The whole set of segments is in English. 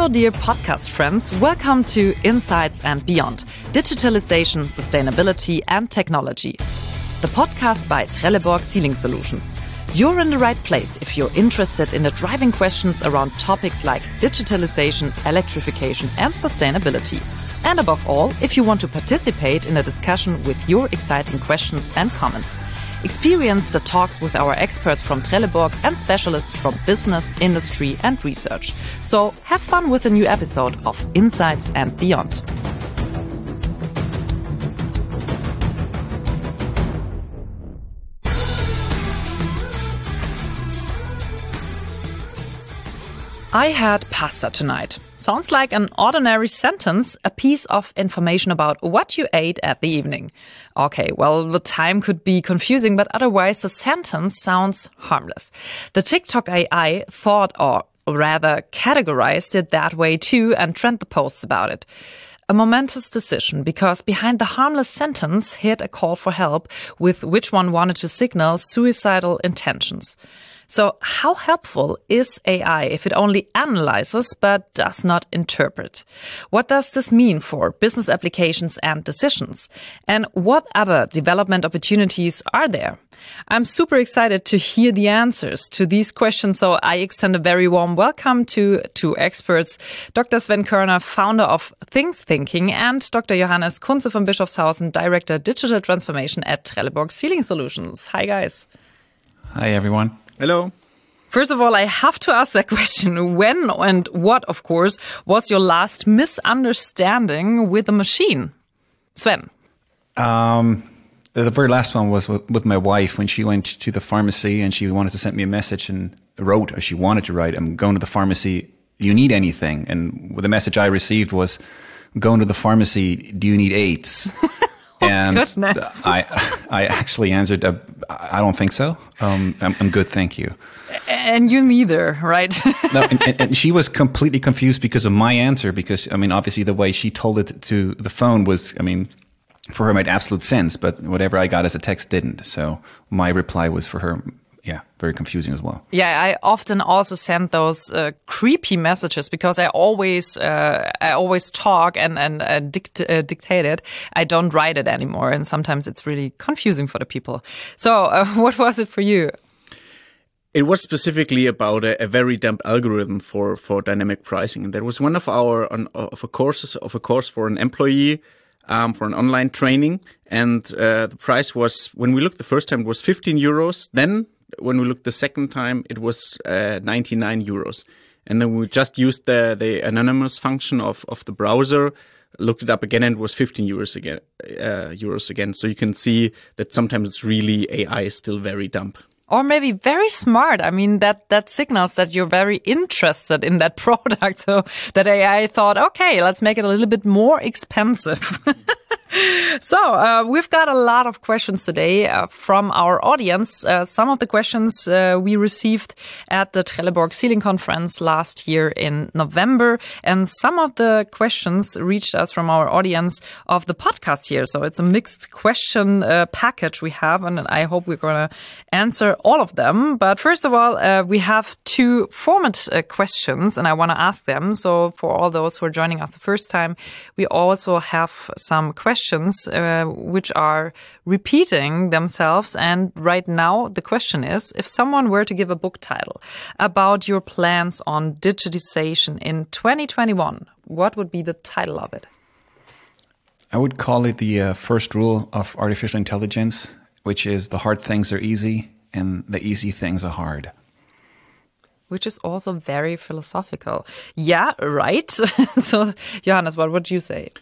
Hello, dear podcast friends. Welcome to Insights and Beyond, Digitalization, Sustainability and Technology, the podcast by Trelleborg Sealing Solutions. You're in the right place if you're interested in the driving questions around topics like digitalization, electrification and sustainability. And above all, if you want to participate in a discussion with your exciting questions and comments. Experience the talks with our experts from Trelleborg and specialists from business, industry and research. So have fun with a new episode of Insights and Beyond. I had pasta tonight. Sounds like an ordinary sentence, a piece of information about what you ate at the evening. Okay, well, the time could be confusing, but otherwise the sentence sounds harmless. The TikTok AI thought, or rather categorized it that way too, and trend the posts about it. A momentous decision, because behind the harmless sentence hid a call for help with which one wanted to signal suicidal intentions. So how helpful is AI if it only analyzes but does not interpret? What does this mean for business applications and decisions? And what other development opportunities are there? I'm super excited to hear the answers to these questions, so I extend a very warm welcome to two experts, Dr. Sven Körner, founder of Things Thinking, and Dr. Johannes Kunze von Bischofshausen, Director Digital Transformation at Trelleborg Sealing Solutions. Hi, guys. Hi, everyone. Hello. First of all, I have to ask that question. When and what, of course, was your last misunderstanding with a machine? Sven? The very last one was with my wife when she went to the pharmacy and she wanted to send me a message and wrote, or she wanted to write, I'm going to the pharmacy, do you need anything? And the message I received was, I'm going to the pharmacy, do you need AIDS? And goodness. I actually answered, I don't think so. I'm good, thank you. And you neither, right? No, and she was completely confused because of my answer, because, I mean, obviously the way she told it to the phone was, I mean, for her made absolute sense, but whatever I got as a text didn't. So my reply was for her, very confusing as well. Yeah, I often also send those creepy messages because I always talk and dictate it. I don't write it anymore, and sometimes it's really confusing for the people. So, what was it for you? It was specifically about a very dumb algorithm for dynamic pricing. And that was one of a course for an employee for an online training. And the price was, when we looked the first time, it was 15 euros. Then when we looked the second time, it was 99 euros. And then we just used the anonymous function of the browser, looked it up again, and it was 15 euros again. So you can see that sometimes it's really AI is still very dumb. Or maybe very smart. I mean, that signals that you're very interested in that product. So that AI thought, okay, let's make it a little bit more expensive. So we've got a lot of questions today from our audience. Some of the questions we received at the Trelleborg Sealing Conference last year in November. And some of the questions reached us from our audience of the podcast here. So it's a mixed question package we have, and I hope we're going to answer all of them. But first of all, we have two format questions, and I want to ask them. So for all those who are joining us the first time, we also have some questions which are repeating themselves. And right now, the question is, if someone were to give a book title about your plans on digitization in 2021, what would be the title of it? I would call it the first rule of artificial intelligence, which is the hard things are easy and the easy things are hard. Which is also very philosophical. Yeah, right. So, Johannes, what would you say?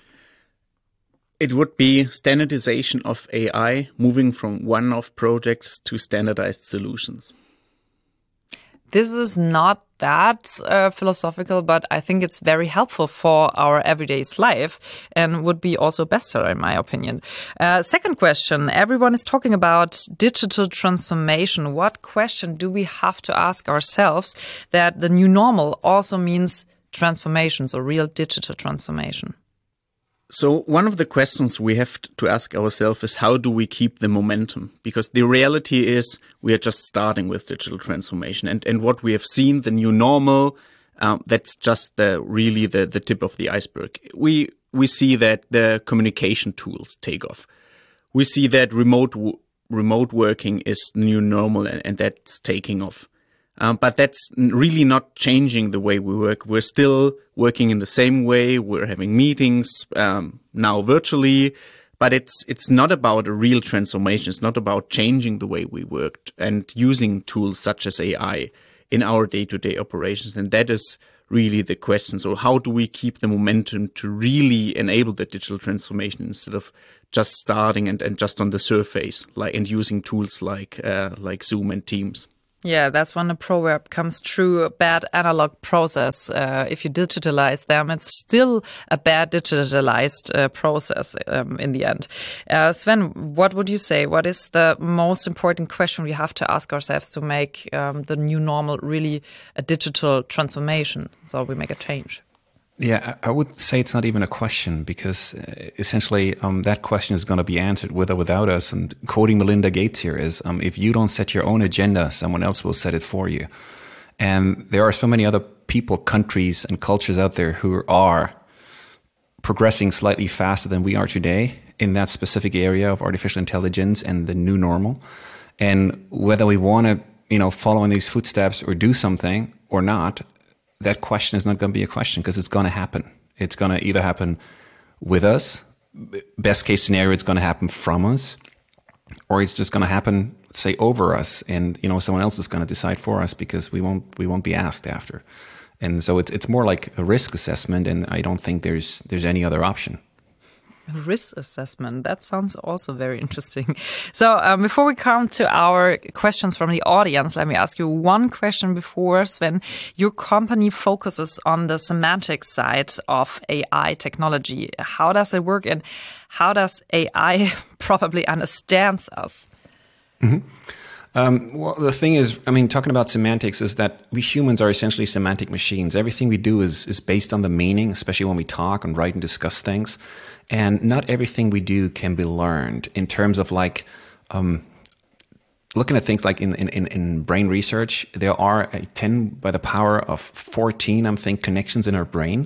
It would be standardization of AI, moving from one-off projects to standardized solutions. This is not that philosophical, but I think it's very helpful for our everyday life and would be also a bestseller, in my opinion. Second question. Everyone is talking about digital transformation. What question do we have to ask ourselves that the new normal also means transformation, so real digital transformation? So one of the questions we have to ask ourselves is, how do we keep the momentum? Because the reality is we are just starting with digital transformation. And what we have seen, the new normal, that's just really the tip of the iceberg. We see that the communication tools take off. We see that remote working is the new normal, and that's taking off. But that's really not changing the way we work. We're still working in the same way. We're having meetings now virtually, but it's not about a real transformation. It's not about changing the way we work and using tools such as AI in our day-to-day operations. And that is really the question. So how do we keep the momentum to really enable the digital transformation instead of just starting and just on the surface, and using tools like Zoom and Teams? Yeah, that's when the proverb comes true, a bad analog process. If you digitalize them, it's still a bad digitalized process in the end. Sven, what would you say? What is the most important question we have to ask ourselves to make the new normal really a digital transformation, so we make a change? Yeah, I would say it's not even a question, because essentially that question is going to be answered with or without us. And quoting Melinda Gates here is, if you don't set your own agenda, someone else will set it for you. And there are so many other people, countries, and cultures out there who are progressing slightly faster than we are today in that specific area of artificial intelligence and the new normal. And whether we want to, follow in these footsteps or do something or not, that question is not going to be a question, because it's going to happen. It's going to either happen with us, best case scenario, it's going to happen from us, or it's just going to happen, say, over us, and someone else is going to decide for us, because we won't be asked after. And so it's more like a risk assessment, and I don't think there's any other option. Risk assessment. That sounds also very interesting. So before we come to our questions from the audience, let me ask you one question before, Sven. Your company focuses on the semantic side of AI technology. How does it work, and how does AI probably understands us? Mm-hmm. Well, the thing is, talking about semantics is that we humans are essentially semantic machines. Everything we do is based on the meaning, especially when we talk and write and discuss things. And not everything we do can be learned in terms of looking at things like in brain research. There are 10 by the power of 14, connections in our brain.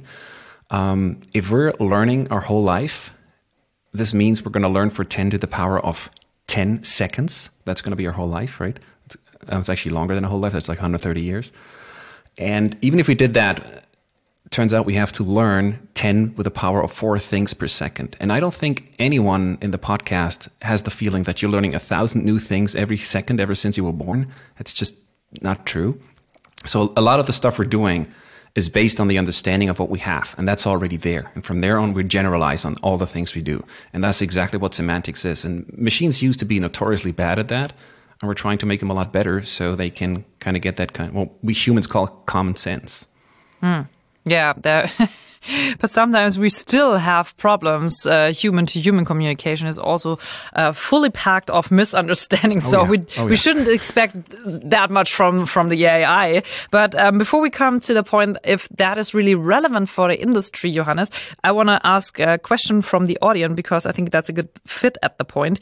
If we're learning our whole life, this means we're going to learn for 10 to the power of 10 seconds. That's going to be our whole life, right? It's actually longer than a whole life. That's like 130 years. And even if we did that, turns out we have to learn 10 with the power of 4 things per second. And I don't think anyone in the podcast has the feeling that you're learning 1,000 new things every second ever since you were born. That's just not true. So a lot of the stuff we're doing is based on the understanding of what we have, and that's already there. And from there on, we generalize on all the things we do. And that's exactly what semantics is. And machines used to be notoriously bad at that, and we're trying to make them a lot better so they can kind of get that we humans call common sense. Yeah, but sometimes we still have problems. Human-to-human communication is also fully packed of misunderstandings. We shouldn't expect that much from the AI. But before we come to the point, if that is really relevant for the industry, Johannes, I want to ask a question from the audience, because I think that's a good fit at the point.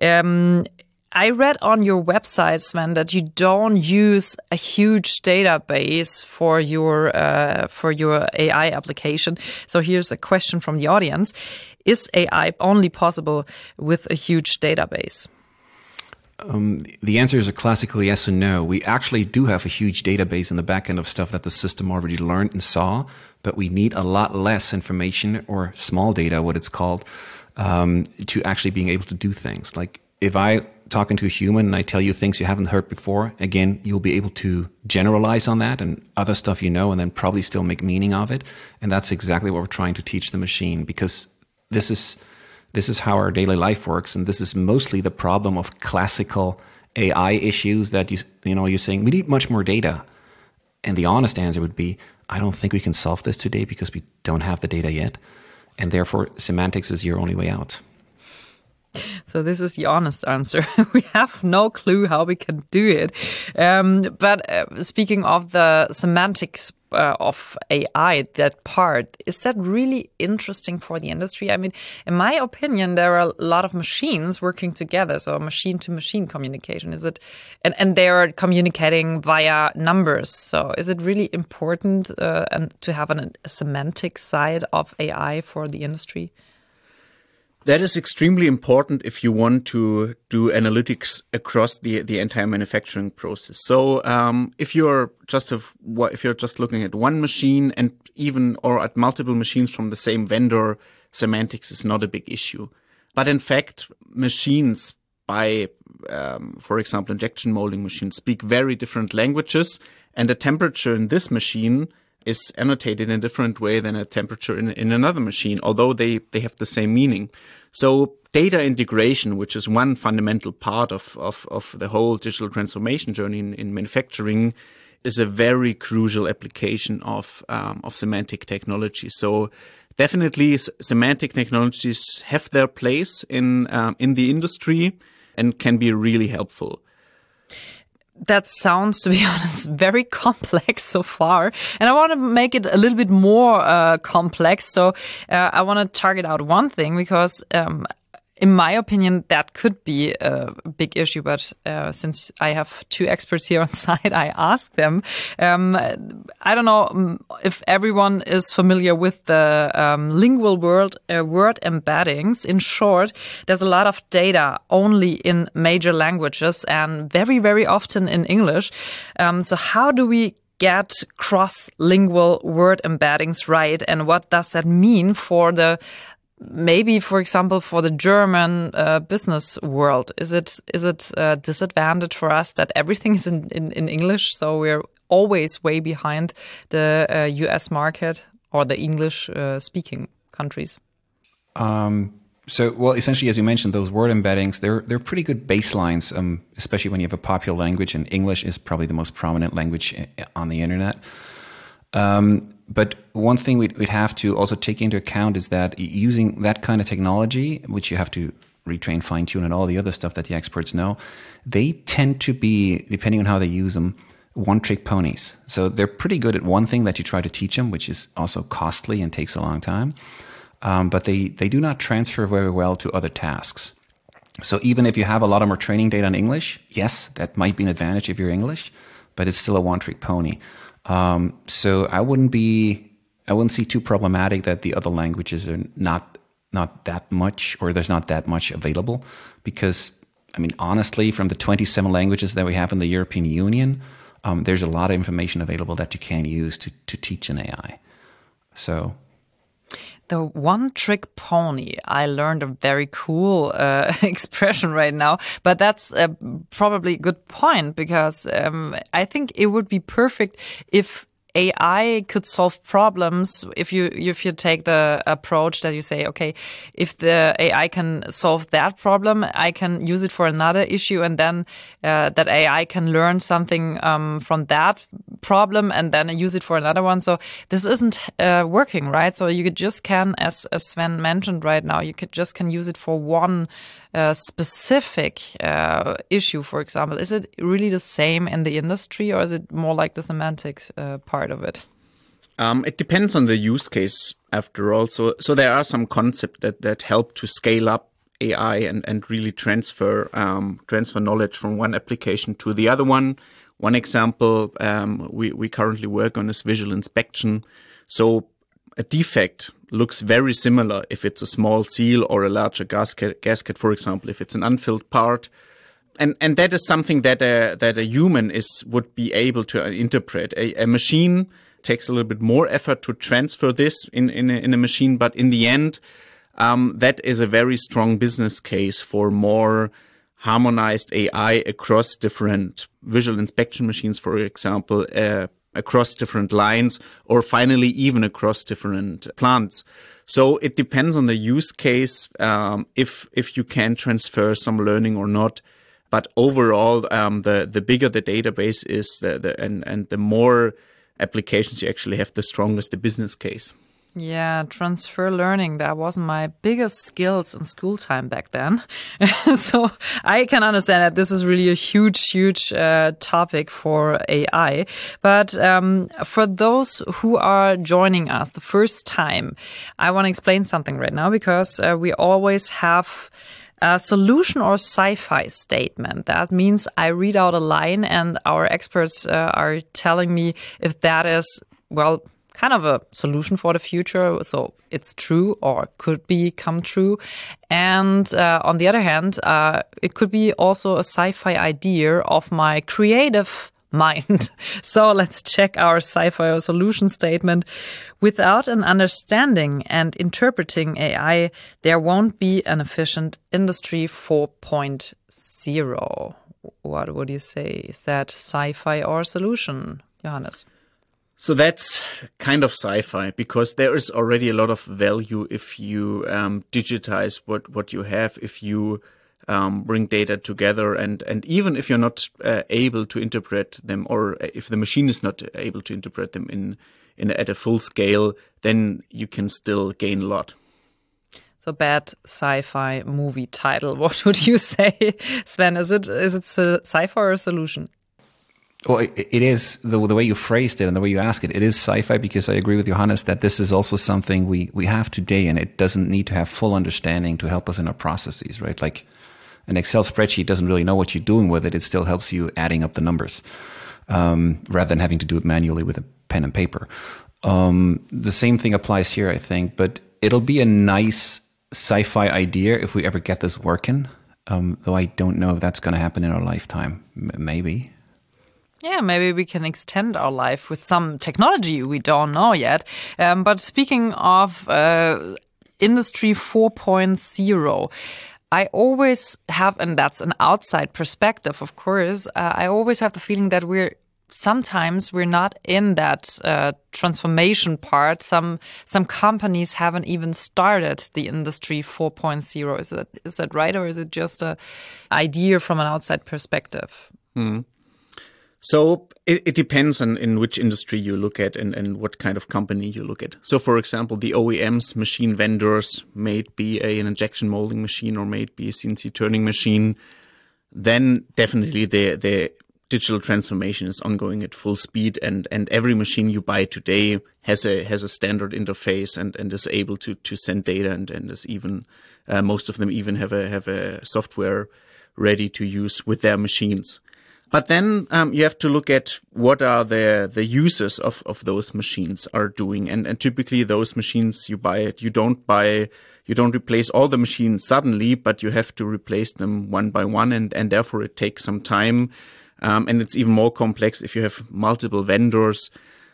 I read on your website, Sven, that you don't use a huge database for your AI application. So here's a question from the audience. Is AI only possible with a huge database? The answer is a classical yes and no. We actually do have a huge database in the back end of stuff that the system already learned and saw, but we need a lot less information, or small data, what it's called, to actually being able to do things. Like if I talking to a human and I tell you things you haven't heard before, again, you'll be able to generalize on that and other stuff and then probably still make meaning of it. And that's exactly what we're trying to teach the machine, because this is how our daily life works. And this is mostly the problem of classical AI issues that you're saying we need much more data. And the honest answer would be, I don't think we can solve this today because we don't have the data yet. And therefore, semantics is your only way out. So this is the honest answer. We have no clue how we can do it. But speaking of the semantics of AI, that part, is that really interesting for the industry? I mean, in my opinion, there are a lot of machines working together, so machine-to-machine communication. Is it, and they are communicating via numbers. So is it really important and to have a semantic side of AI for the industry? That is extremely important if you want to do analytics across the entire manufacturing process. So if you're just looking at one machine and or at multiple machines from the same vendor, semantics is not a big issue. But in fact, machines for example, injection molding machines speak very different languages, and the temperature in this machine is annotated in a different way than a temperature in another machine, although they have the same meaning. So data integration, which is one fundamental part of the whole digital transformation journey in manufacturing, is a very crucial application of semantic technology. So definitely semantic technologies have their place in the industry and can be really helpful. That sounds, to be honest, very complex so far. And I want to make it a little bit more complex. So I want to target out one thing because in my opinion, that could be a big issue. But since I have two experts here on site, I asked them. I don't know if everyone is familiar with the lingual word embeddings. In short, there's a lot of data only in major languages and very, very often in English. So how do we get cross-lingual word embeddings right? And what does that mean for maybe, for example, for the German business world? Is it a disadvantage for us that everything is in English, so we're always way behind the US market or the English-speaking countries? Well, essentially, as you mentioned, those word embeddings, they're pretty good baselines, especially when you have a popular language, and English is probably the most prominent language on the internet. But one thing we'd have to also take into account is that using that kind of technology, which you have to retrain, fine-tune, and all the other stuff that the experts know, they tend to be, depending on how they use them, one-trick ponies. So they're pretty good at one thing that you try to teach them, which is also costly and takes a long time. But they do not transfer very well to other tasks. So even if you have a lot of more training data in English, yes, that might be an advantage if you're English, but it's still a one-trick pony. So I wouldn't see too problematic that the other languages are not that much, or there's not that much available, because I mean, honestly, from the 27 languages that we have in the European Union, there's a lot of information available that you can use to teach an AI. So the one-trick pony, I learned a very cool expression right now, but that's probably a good point, because I think it would be perfect if AI could solve problems if you take the approach that you say, okay, if the AI can solve that problem, I can use it for another issue, and then that AI can learn something from that problem and then use it for another one. So this isn't working, right? So you just can, as Sven mentioned right now, you can use it for one specific issue, for example. Is it really the same in the industry, or is it more like the semantics part of it? It depends on the use case, after all. So there are some concepts that help to scale up AI and really transfer knowledge from one application to the other one. One example we currently work on is visual inspection. So a defect looks very similar if it's a small seal or a larger gasket, for example, if it's an unfilled part. And that is something that a human would be able to interpret. A machine takes a little bit more effort to transfer this in a machine, but in the end, that is a very strong business case for more harmonized AI across different visual inspection machines, for example, across different lines, or finally even across different plants. So it depends on the use case, if you can transfer some learning or not. But overall, the bigger the database is, and the more applications you actually have, the stronger is the business case. Yeah, transfer learning. That wasn't my biggest skills in school time back then. So I can understand that this is really a huge topic for AI. But for those who are joining us the first time, I want to explain something right now, because we always have a solution or sci-fi statement. That means I read out a line and our experts are telling me if that is, well, kind of a solution for the future. So it's true or could become true. And on the other hand, it could be also a sci-fi idea of my creative mind. So let's check our sci-fi or solution statement. Without an understanding and interpreting AI, there won't be an efficient Industry 4.0. What would you say? Is that sci-fi or solution, Johannes? So that's kind of sci-fi, because there is already a lot of value if you digitize what you have, if you bring data together, and even if you're not able to interpret them, or if the machine is not able to interpret them at a full scale, then you can still gain a lot. So bad sci-fi movie title. What would you say, Sven? Is it sci-fi or a solution? Well, it is the way you phrased it and the way you ask it. It is sci-fi, because I agree with Johannes that this is also something we have today, and it doesn't need to have full understanding to help us in our processes, right? Like an Excel spreadsheet doesn't really know what you're doing with it. It still helps you adding up the numbers, rather than having to do it manually with a pen and paper. The same thing applies here, I think, but it'll be a nice sci-fi idea if we ever get this working. Though I don't know if that's going to happen in our lifetime. Maybe. Yeah, maybe we can extend our life with some technology we don't know yet. But speaking of Industry 4.0, I always have, and that's an outside perspective, of course, I always have the feeling that sometimes we're not in that transformation part. Some companies haven't even started the Industry 4.0. Is that right, or is it just an idea from an outside perspective? So it depends on in which industry you look at and what kind of company you look at. So, for example, the OEMs, machine vendors, may it be an injection molding machine or may it be a CNC turning machine, then definitely the digital transformation is ongoing at full speed, and every machine you buy today has a standard interface and is able to send data, and is even most of them even have a software ready to use with their machines. But then you have to look at what are the users of those machines are doing. And typically those machines you buy, you don't replace all the machines suddenly, but you have to replace them one by one. And therefore it takes some time. And it's even more complex if you have multiple vendors.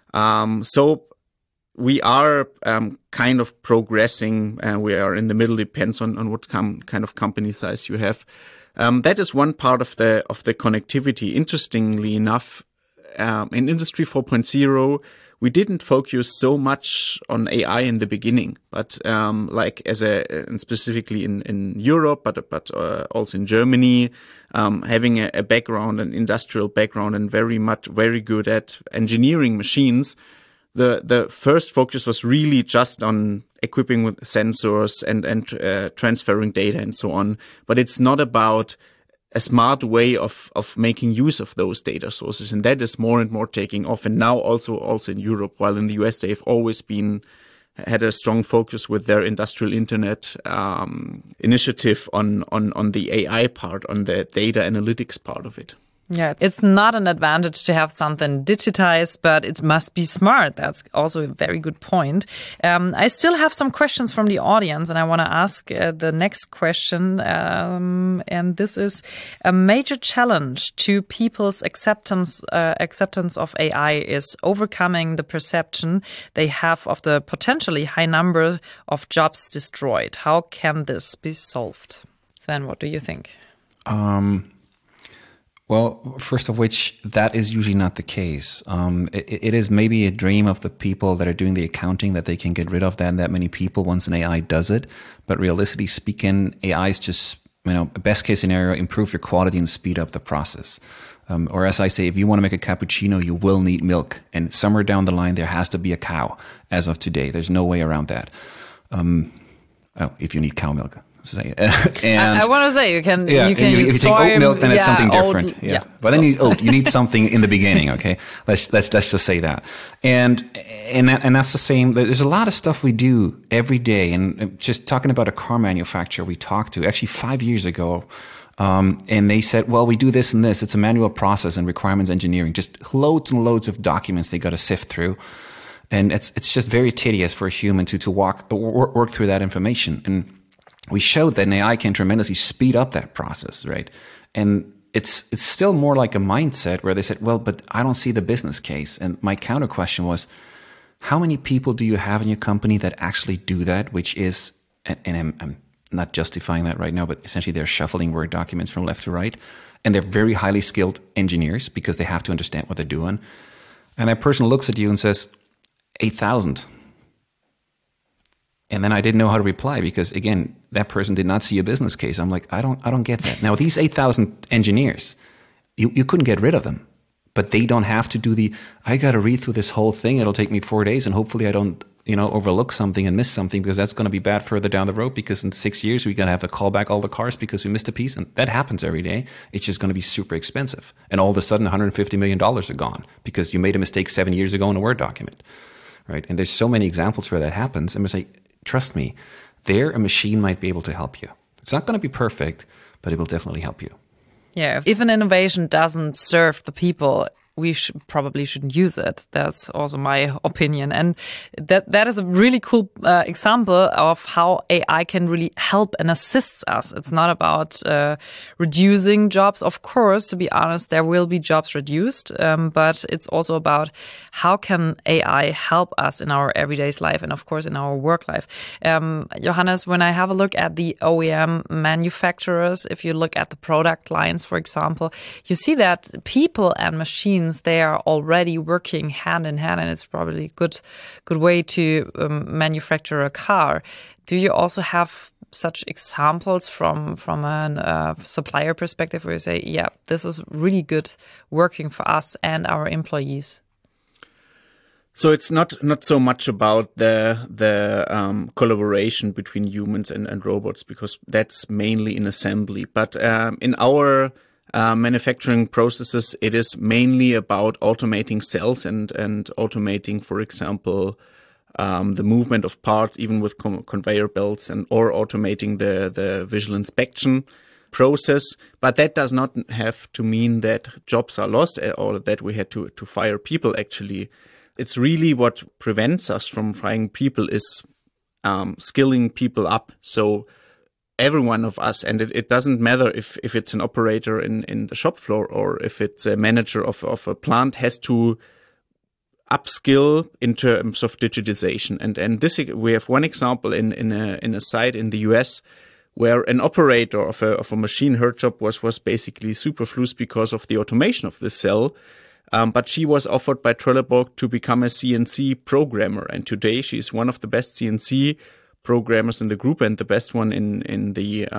So we are kind of progressing. We are in the middle, depends on what kind of company size you have. That is one part of the connectivity. Interestingly enough, in Industry 4.0, we didn't focus so much on AI in the beginning, but and specifically in Europe, but also in Germany, having a background, an industrial background, and very good at engineering machines. The first focus was really just on equipping with sensors and transferring data and so on. But it's not about a smart way of making use of those data sources. And that is more and more taking off. And now also in Europe, while in the US, they've always had a strong focus with their industrial internet initiative on the AI part, on the data analytics part of it. Yeah, it's not an advantage to have something digitized, but it must be smart. That's also a very good point. I still have some questions from the audience, and I want to ask the next question. And this is a major challenge to people's acceptance of AI is overcoming the perception they have of the potentially high number of jobs destroyed. How can this be solved? Sven, what do you think? Well, first of which, that is usually not the case. It is maybe a dream of the people that are doing the accounting that they can get rid of that many people once an AI does it. But realistically speaking, AI is just best case scenario, improve your quality and speed up the process. Or as I say, if you want to make a cappuccino, you will need milk. And somewhere down the line, there has to be a cow as of today. There's no way around that. If you need cow milk. And I want to say you can if you use take oat milk, then it's something different. Oat, But then you need something in the beginning. Okay, let's just say that. And that's the same. There's a lot of stuff we do every day. And just talking about a car manufacturer we talked to actually 5 years ago. And they said, well, we do this and this. It's a manual process and requirements engineering, just loads and loads of documents they got to sift through. And it's just very tedious for a human to work through that information. And we showed that an AI can tremendously speed up that process, right? And it's still more like a mindset where they said, well, but I don't see the business case. And my counter question was, how many people do you have in your company that actually do that, which is, and I'm not justifying that right now, but essentially they're shuffling Word documents from left to right. And they're very highly skilled engineers because they have to understand what they're doing. And that person looks at you and says, 8,000. And then I didn't know how to reply because, again, that person did not see a business case. I'm like, I don't get that. Now, these 8,000 engineers, you couldn't get rid of them, but they don't have to do I got to read through this whole thing. It'll take me 4 days, and hopefully I don't, overlook something and miss something because that's going to be bad further down the road because in 6 years we're going to have to call back all the cars because we missed a piece. And that happens every day. It's just going to be super expensive. And all of a sudden, $150 million are gone because you made a mistake 7 years ago in a Word document. Right. And there's so many examples where that happens. And we say, trust me, a machine might be able to help you. It's not going to be perfect, but it will definitely help you. Yeah, if an innovation doesn't serve the people, we probably shouldn't use it. That's also my opinion. And that is a really cool example of how AI can really help and assist us. It's not about reducing jobs. Of course, to be honest, there will be jobs reduced, but it's also about how can AI help us in our everyday life and, of course, in our work life. Johannes, when I have a look at the OEM manufacturers, if you look at the product lines, for example, you see that people and machines, they are already working hand in hand, and it's probably a good way to manufacture a car. Do you also have such examples from a supplier perspective where you say, yeah, this is really good working for us and our employees? So it's not so much about the collaboration between humans and robots, because that's mainly in assembly. But in our manufacturing processes, it is mainly about automating cells and automating, for example, the movement of parts, even with conveyor belts, or automating the visual inspection process. But that does not have to mean that jobs are lost or that we had to fire people. Actually, it's really what prevents us from firing people is skilling people up. So every one of us, and it doesn't matter if it's an operator in the shop floor or if it's a manager of a plant, has to upskill in terms of digitization. And this, we have one example in a site in the US where an operator of a machine, her job was basically superfluous because of the automation of the cell. But she was offered by Trelleborg to become a CNC programmer, and today she's one of the best CNC programmers in the group and the best one in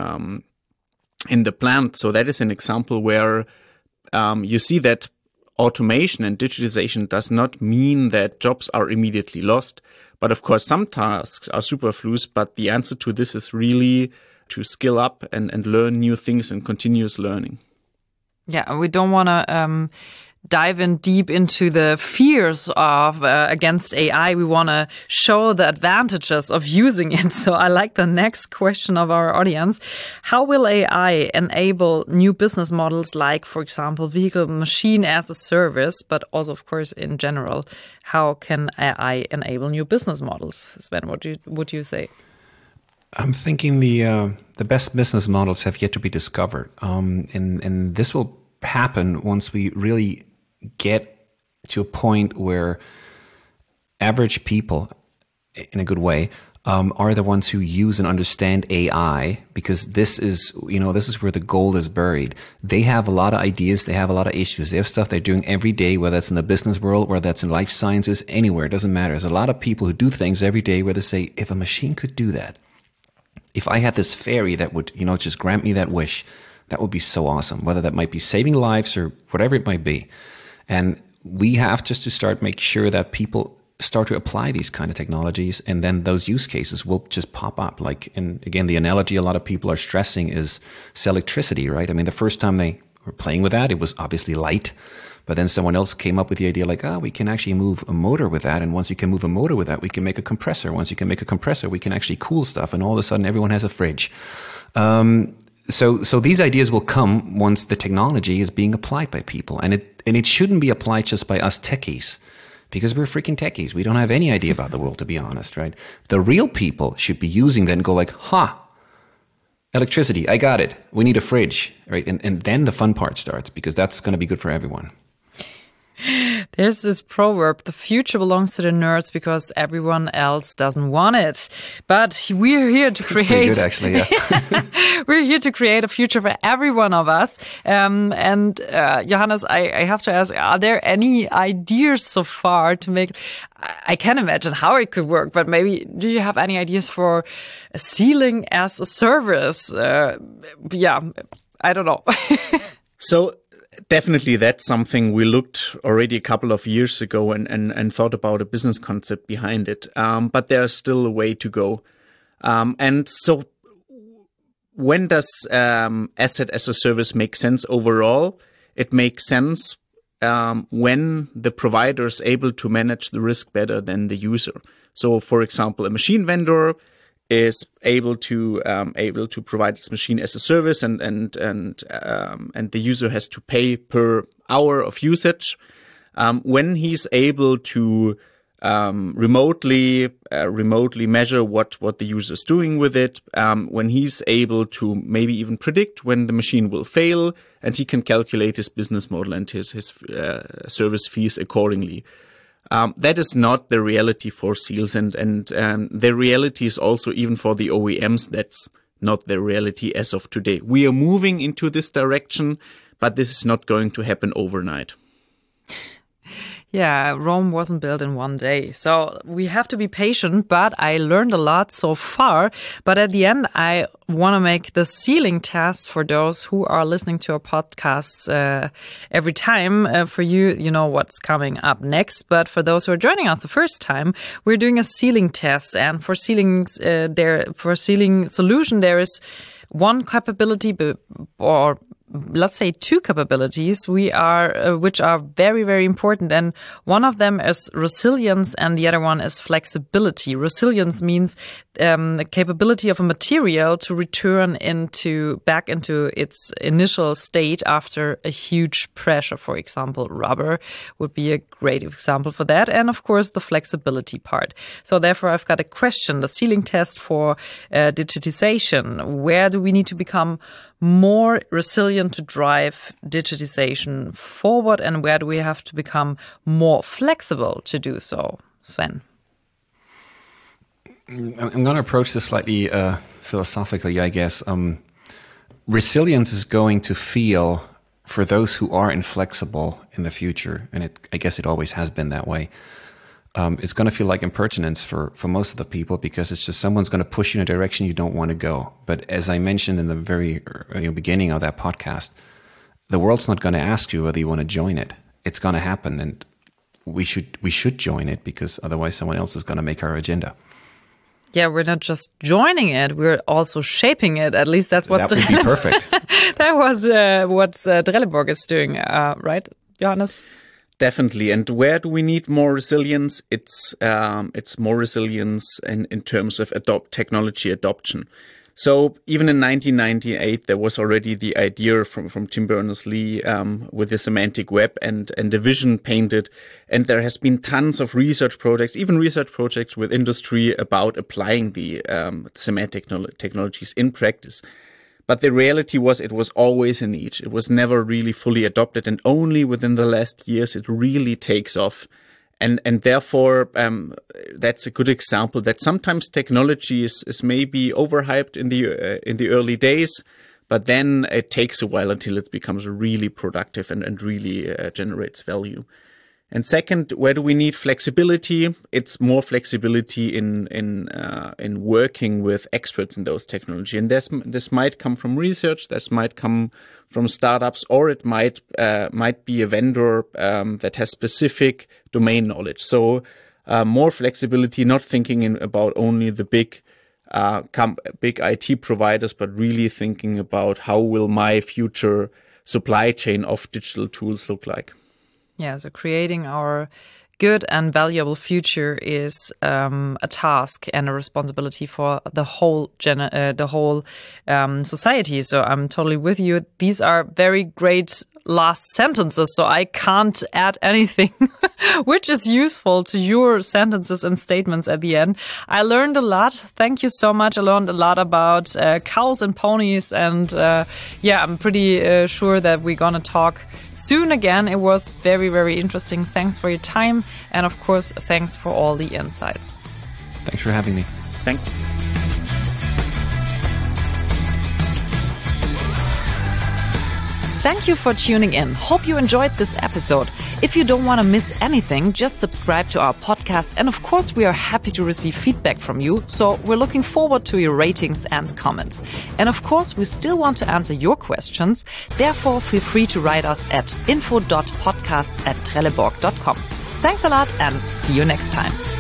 the plant. So that is an example where you see that automation and digitization does not mean that jobs are immediately lost. But of course, some tasks are superfluous. But the answer to this is really to skill up and learn new things and continuous learning. Yeah, we don't want to dive in deep into the fears of against AI. We want to show the advantages of using it. So I like the next question of our audience. How will AI enable new business models like, for example, vehicle machine as a service, but also, of course, in general? How can AI enable new business models? Sven, what would you say? I'm thinking the best business models have yet to be discovered. And this will happen once we really get to a point where average people, in a good way, are the ones who use and understand AI, because this is where the gold is buried. They have a lot of ideas. They have a lot of issues. They have stuff they're doing every day, whether that's in the business world, whether that's in life sciences, anywhere. It doesn't matter. There's a lot of people who do things every day where they say, if a machine could do that, If I had this fairy that would, just grant me that wish, that would be so awesome, whether that might be saving lives or whatever it might be. And we have just to start make sure that people start to apply these kind of technologies, and then those use cases will just pop up. Like, and again, the analogy a lot of people are stressing is electricity, right? I mean, the first time they were playing with that, it was obviously light, but then someone else came up with the idea like, we can actually move a motor with that. And once you can move a motor with that, we can make a compressor. Once you can make a compressor, we can actually cool stuff. And all of a sudden everyone has a fridge. So these ideas will come once the technology is being applied by people. And it shouldn't be applied just by us techies, because we're freaking techies. We don't have any idea about the world, to be honest, right? The real people should be using that and go like, electricity, I got it. We need a fridge, right? And then the fun part starts, because that's going to be good for everyone. There's this proverb, the future belongs to the nerds because everyone else doesn't want it. But we're here to create... Pretty good, actually, yeah. We're here to create a future for every one of us. Johannes, I have to ask, are there any ideas so far to make... I can imagine how it could work, but maybe do you have any ideas for sealing as a service? I don't know. So... Definitely, that's something we looked already a couple of years ago and thought about a business concept behind it. But there's still a way to go. And so when does asset as a service make sense overall? It makes sense when the provider is able to manage the risk better than the user. So, for example, a machine vendor is able to provide its machine as a service, and the user has to pay per hour of usage. When he's able to remotely measure what the user is doing with it, when he's able to maybe even predict when the machine will fail, and he can calculate his business model and his service fees accordingly. That is not the reality for seals, and the reality is also, even for the OEMs, that's not the reality as of today. We are moving into this direction, but this is not going to happen overnight. Yeah, Rome wasn't built in one day. So we have to be patient, but I learned a lot so far. But at the end, I want to make the sealing test for those who are listening to our podcasts every time. For you, you know what's coming up next. But for those who are joining us the first time, we're doing a sealing test. And for sealing solution, there is one capability or let's say two capabilities which are very, very important. And one of them is resilience and the other one is flexibility. Resilience means the capability of a material to return back into its initial state after a huge pressure. For example, rubber would be a great example for that. And of course, the flexibility part. So therefore, I've got a question, the sealing test for digitization. Where do we need to become more resilient to drive digitization forward, and where do we have to become more flexible to do so? Sven? I'm going to approach this slightly philosophically, I guess. Resilience is going to feel, for those who are inflexible in the future, and I guess it always has been that way, it's going to feel like impertinence for most of the people, because it's just someone's going to push you in a direction you don't want to go. But as I mentioned in the very beginning of that podcast, the world's not going to ask you whether you want to join it. It's going to happen, and we should join it, because otherwise someone else is going to make our agenda. Yeah, we're not just joining it, we're also shaping it. At least that's what that would be perfect. That was what Trelleborg is doing, right, Johannes? Definitely. And where do we need more resilience? It's more resilience in terms of technology adoption. So even in 1998, there was already the idea from Tim Berners-Lee with the semantic web and the vision painted. And there has been tons of research projects, even research projects with industry about applying the semantic technologies in practice. But the reality was it was always a niche. It was never really fully adopted, and only within the last years it really takes off. And therefore, that's a good example that sometimes technology is maybe overhyped in the early days, but then it takes a while until it becomes really productive and really generates value. And second, where do we need flexibility? It's more flexibility in working with experts in those technology. And this might come from research, this might come from startups, or it might be a vendor that has specific domain knowledge. So more flexibility, not thinking about only the big IT providers, but really thinking about how will my future supply chain of digital tools look like. Yeah, so creating our good and valuable future is a task and a responsibility for the whole society. So I'm totally with you. These are very great last sentences, so I can't add anything which is useful to your sentences and statements at the end. I learned a lot. Thank you so much. I learned a lot about cows and ponies, and I'm pretty sure that we're gonna talk soon again. It was very, very interesting. Thanks for your time, and of course, thanks for all the insights. Thanks for having me. Thanks. Thank you for tuning in. Hope you enjoyed this episode. If you don't want to miss anything, just subscribe to our podcast. And of course, we are happy to receive feedback from you. So we're looking forward to your ratings and comments. And of course, we still want to answer your questions. Therefore, feel free to write us at info.podcasts@trelleborg.com. Thanks a lot and see you next time.